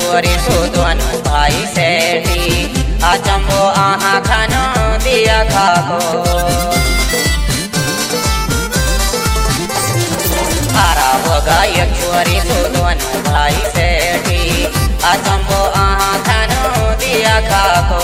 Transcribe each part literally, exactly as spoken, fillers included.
चोरी सुदन भाई सेठी आचम्बो आहा खानो दिया खाको आरा होगा एक चोरी सुदन भाई सेठी आचम्बो आहा खानो दिया खाको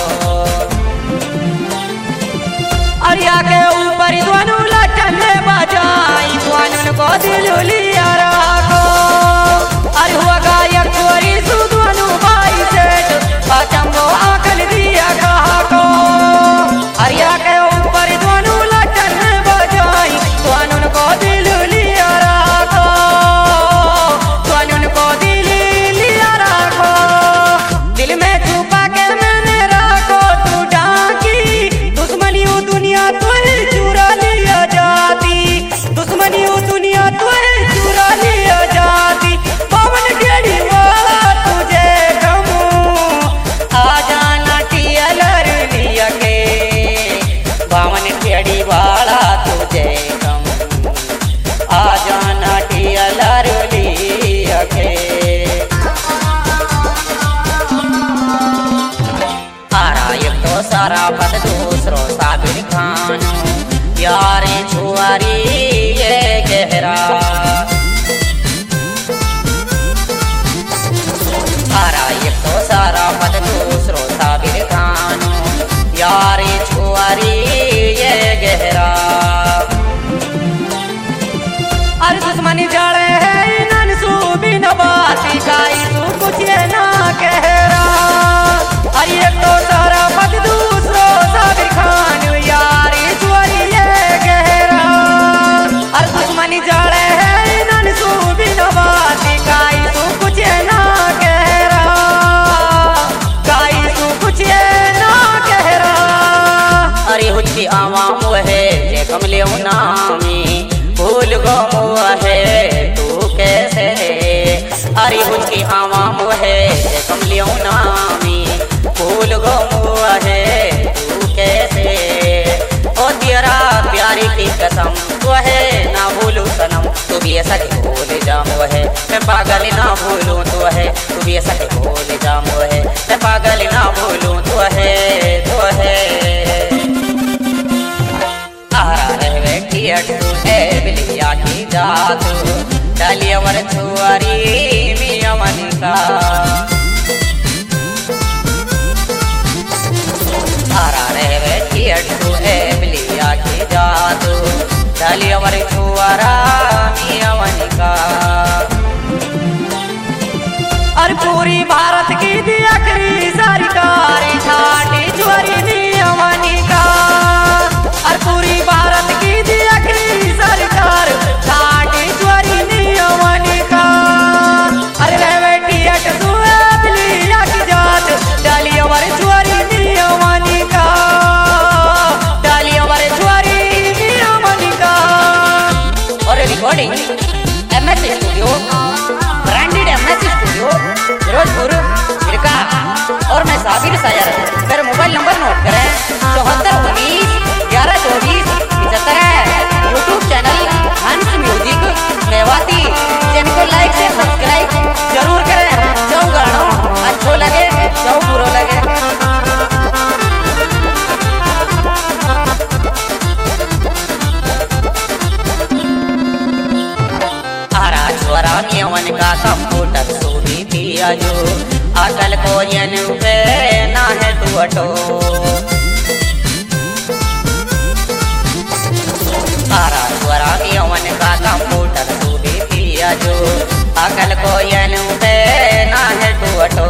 अरिया के ऊपर दोनों लटन बजाई दोनों को दिल लिया राखो अरे होगा एक चोरी सुदन भाई सेठ आचम्बो आकल दिया खाको अरिया के ऊपर दोनों लटन बजाई दोनों को दिल लिया राखो दोनों को दिल लिया राखो दिल में छुपा के मैंने राखो तू डाकी दुश्मनियों दुनिया तो चुरा लिया जाती दुश्मनियों दुनिया तो चुरा लिया जाती पवन गेड़ी वाला तुझे गमू आ जाना टियलर लिया के बावन खेड़ी वाला तुझे कम आ जाना टियलर लिया के आरा एक तो सारा पद दूसरो साबिर खानो यारे छुआरी ये गहरा आरा एक तो सारा पद दूसरो साबिर खानो यारे छुआरी ये गहरा अरे दुश्मनी जड़े है नन सूबी नबाती काई तू कुछ ये ना कह रहा अरे एक तो सारा पद दूसरो साबिर खान यारी चोरी ये गहरा अरे दुश्मनी जड़े है नन सूबी नबाती काई तू कुछ ये ना कह रहा काई तू कुछ ये ना कह रहा अरे हुच्ची आवाम है जे कमले नामी भूल गो है तू कैसे अरे हुच्ची आवाम है जे कमले नामी भूल गो है तू कैसे ओ तेरा प्यारी की कसम तो है ना भूलू सनम तू भी ऐसा के भूल जामो है मैं पागल ना भूलूं तो है तू भी ऐसा के भूल जामो है मैं पागल ना भूलूं तो है तो है आरा रह बैठी अटू है बिलिया की जादू डालिया वर छुआरी मिया मन का आरा रह बैठी अटू है बिलिया की जादू डालिया वर छुआरा मिया मन का और पूरी भारत की दियकरी सरकार छाटी चोरी नियमनी का और पूरी भारत की दियकरी सरकार छाटी चोरी नियमनी का अरे रे बेटी अटू बिलिया की जात डालिया वर चोरी नियमनी का डालिया वर चोरी नियमनी का और recording MS studio branded MS studio Firozpur सिरका और मैं साबिर सायर मेरा मोबाइल नंबर नोट करें चौहत्तर उन्नीस ग्यारह चौबीस पचहत्तर YouTube channel Hans music Mewati channel को लाइक से सब्सक्राइब जरूर करें जो गानो अच्छो लगे जो बुरो लगे आरा छोरा मियवन का कंप्यूटर सूदी पिया जो अकल को यन पे ना है तू अटो आरा छोरा मियवन का कंप्यूटर सूदी पिया जो अकल को यन पे ना है तू अटो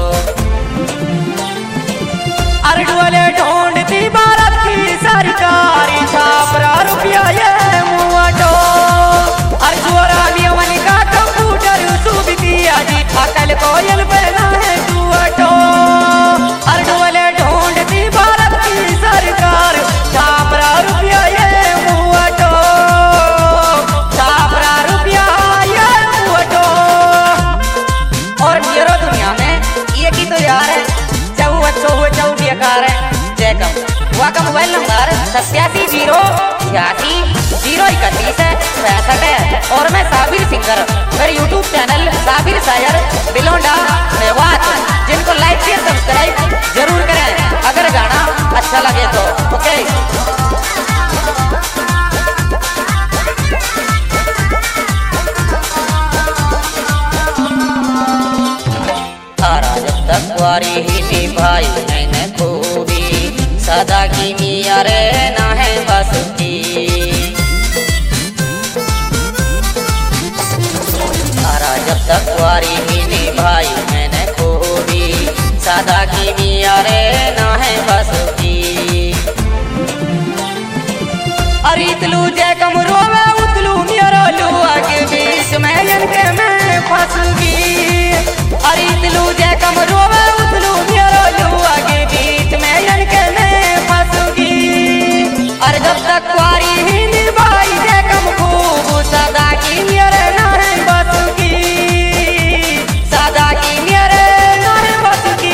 अरे डोले ढूंढती भारत की सरकारी छापरा रुपया ये मुआटो अरे छोरा मियवन का कंप्यूटर सुबितिया जी अकल कोयल बना है तू अटो अरे डोले ढूंढती भारत की सरकार छापरा रुपया ये मुआटो छापरा रुपया ये मुआटो और मेरे दुनिया में ये की तो यार है चौ अच्छो हुए चौ बेकार है जय कम वहाँ का मोबाइल नंबर सत्यासी जीरो छियासी जीरो इकतीस है पैंसठ है और मैं साबिर सिंगर मेरे यूट्यूब चैनल साबिर सायर बिलोंडा मेवात अच्छा लगे तो ओके। तारा जब तक कुंवारी ही निभाई मैंने खूबी, सदा की मिया रे ना है बस की। तारा जब तक कुंवारी ही निभाई मैंने खूबी, सदा की मिया रे ना है बस की। अरे इतलू जे कमरो में उतलू मेरा लू आगे बीच में इनके मैं फंसूंगी। अरे इतलू जे कमरो में उतलू मेरा लू आगे बीच में इनके मैं फंसूंगी। अरे जब तक कुंवारी ही निभाई जे कम खूब, सदा की मेरे नारे बसूंगी, सदा की मेरे नारे बसूंगी।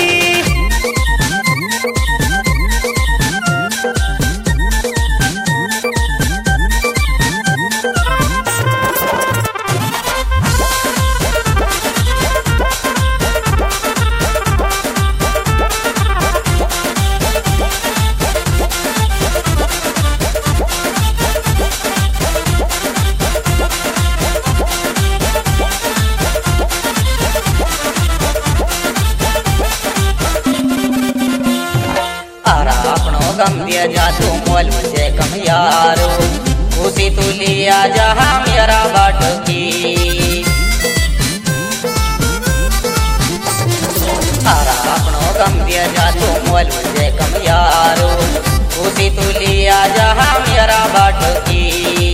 गम दिया जा तू मोल मुझे कम यारो, खुशी तू लिया जहाँ मेरा बाट की। तारा अपनो गम दिया जा तू मोल मुझे कम यारो, खुशी तू लिया जहाँ मेरा बाट की।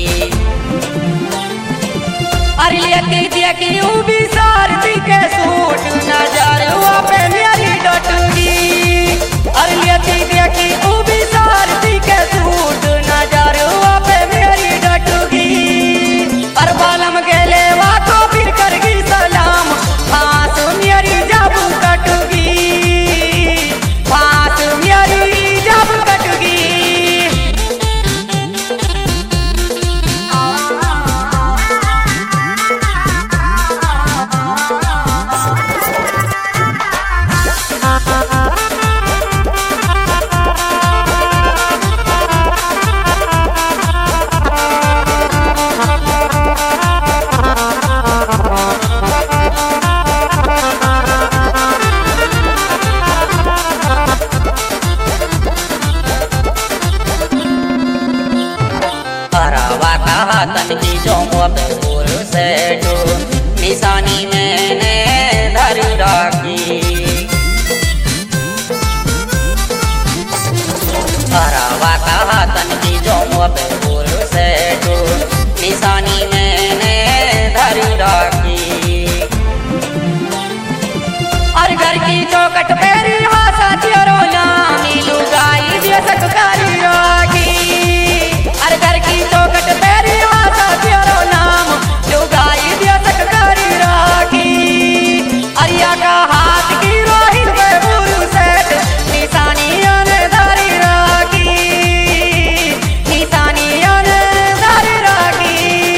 अरे लेती दिया कि भी सारती के सूट नजर हुआ पे मेरी डटूंगी। अरे लेती दिया कि भी सारती के सूट नजर हुआ पे मेरी डटूंगी। अरे बालम गेले वा तो फिर करगी सलाम, फांस मेरी जब कटूंगी, फांस मेरी जब कटूंगी। तन की जो मोर से टू निशानी मैंने धर राखी। हरावा कहा तन की जो मोर से टू निशानी मैंने धर राखी। और घर की चौकट पेरी हासा तेरो नामी लुगाई बेसक करी राखी। और घर की चौकट पेरी हासा तेरो नाम लुगाई बेसक करी राखी। अरिया का हाथ की रोहित पे बुरु सेठ निशानियां ने धरी राखी, निशानियां ने धरी राखी।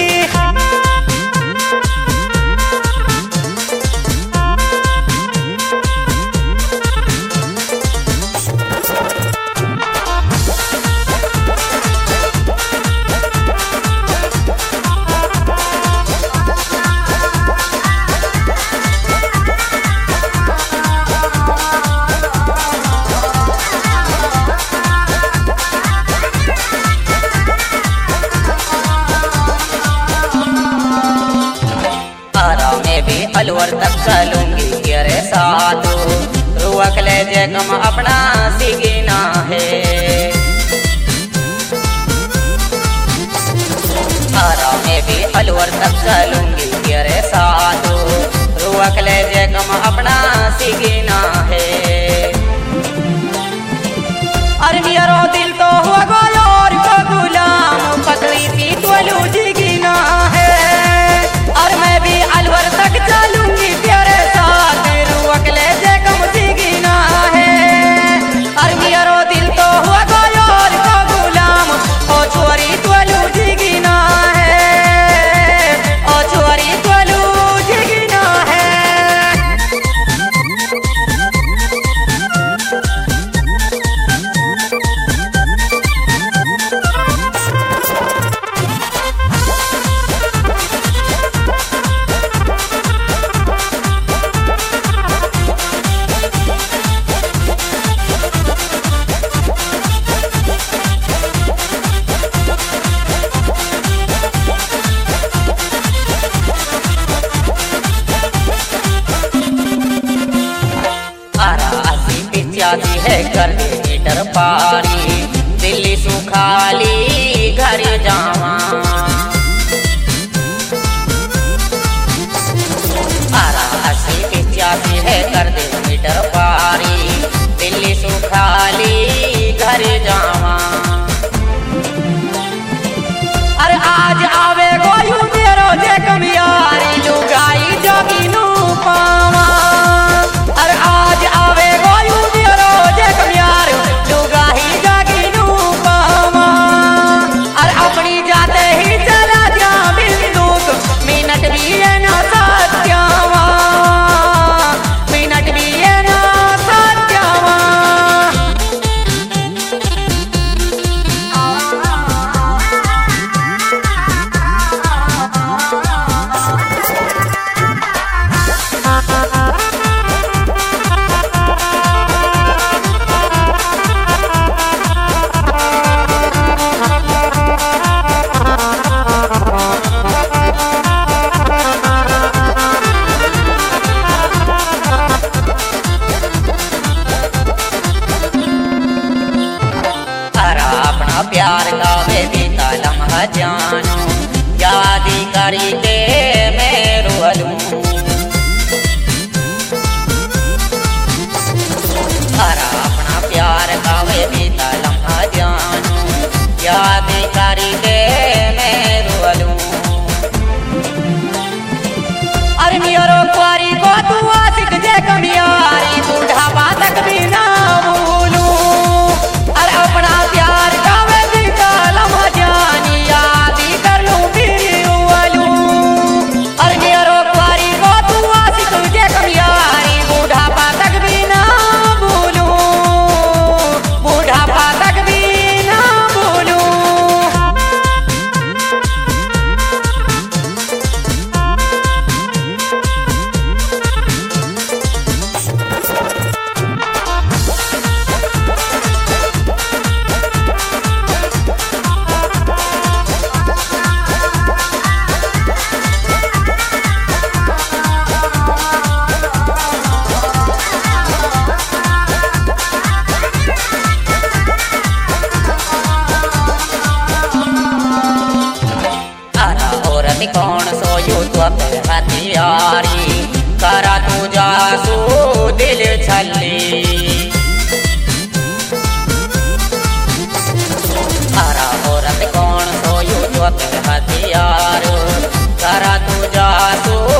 अलवर तक चलूंगी तेरे साथ, रुअक ले जे गम अपना सिगिना है। आरा में भी अलवर तक चलूंगी तेरे साथ, रुअक ले जे गम अपना सिगिना है। अरे मेरा दिल तो हुआ गोयार का गुलाम, पतली सी त्वलू जिगिना है। और मैं भी अलवर तक चलूंगी तेरे साथ, रुअक ले जे कम जिगिना है। और मेरा दिल तो हुआ गोयार का गुलाम, ओ छोरी त्वलू जिगिना है, ओ छोरी त्वलू जिगिना है। प्यासी है कर दे मीटर पारी दिल्ली सुखाली घर जावा आरा अस्सी पिचासी है कर दे मीटर पारी दिल्ली सुखाली घर जावा अरे आज आवे गोयू मेरो जे कमियारी लुगाई जोगिनू पावा अरे आज आवे गोयू मेरो जे कमियारी लुगाई जोगिनू पावा अरे अपनी जाते ही चला जा बिंदुक मिनट भी है ना सत्यावा मिनट भी है ना सत्यावा प्यार का वे बीता लम्हा जानो यादी करी के मैं रोलूं अरा अपना प्यार का वे बीता लम्हा जानो यादी करी के मैं रोलूं अरे मेरो कुआरी को तू आशिक जे कमियारी बुढ़ापा तक भी ना भूलूं अरे अपना प्यार का वे बीता लम्हा जानी यादी कर लूं फिर रोलूं अरे मेरो कुआरी को तू आशिक जे कमियारी बुढ़ापा तक भी ना भूलूं बुढ़ापा तक भी ना भूलूं कौन सोयू तो हथियारी करा तू जासू दिल छली अरा औरत कौन सोयू तो हथियार करा तू जासू